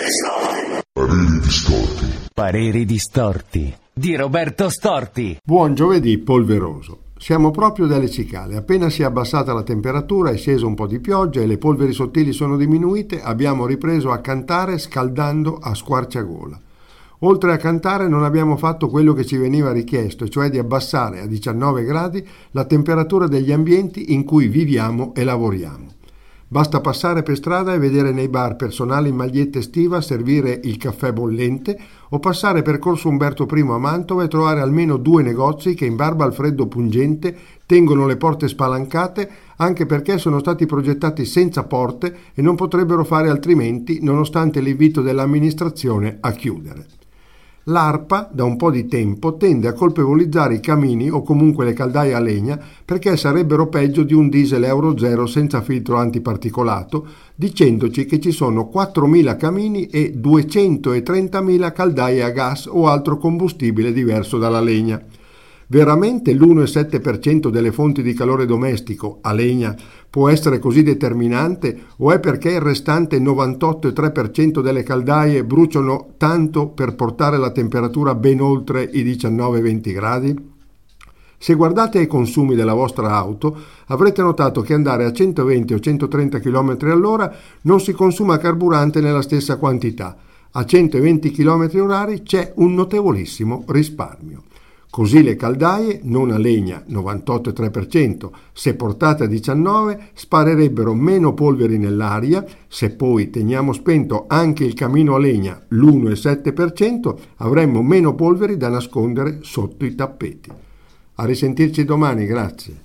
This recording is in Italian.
Pareri distorti. Pareri distorti di Roberto Storti. Buon giovedì polveroso. Siamo proprio dalle cicale. Appena si è abbassata la temperatura, è sceso un po' di pioggia e le polveri sottili sono diminuite, abbiamo ripreso a cantare scaldando a squarciagola. Oltre a cantare non abbiamo fatto quello che ci veniva richiesto, cioè di abbassare a 19 gradi la temperatura degli ambienti in cui viviamo e lavoriamo. Basta passare per strada e vedere nei bar personale in maglietta estiva servire il caffè bollente o passare per Corso Umberto I a Mantova e trovare almeno 2 negozi che in barba al freddo pungente tengono le porte spalancate anche perché sono stati progettati senza porte e non potrebbero fare altrimenti nonostante l'invito dell'amministrazione a chiudere. L'ARPA, da un po' di tempo, tende a colpevolizzare i camini o comunque le caldaie a legna perché sarebbero peggio di un diesel Euro 0 senza filtro antiparticolato, dicendoci che ci sono 4.000 camini e 230.000 caldaie a gas o altro combustibile diverso dalla legna. Veramente l'1,7% delle fonti di calore domestico a legna può essere così determinante o è perché il restante 98,3% delle caldaie bruciano tanto per portare la temperatura ben oltre i 19-20 gradi? Se guardate ai consumi della vostra auto avrete notato che andare a 120 o 130 km all'ora non si consuma carburante nella stessa quantità. A 120 km/h c'è un notevolissimo risparmio. Così le caldaie, non a legna, 98,3%, se portate a 19, sparerebbero meno polveri nell'aria, se poi teniamo spento anche il camino a legna, l'1,7%, avremmo meno polveri da nascondere sotto i tappeti. A risentirci domani, grazie.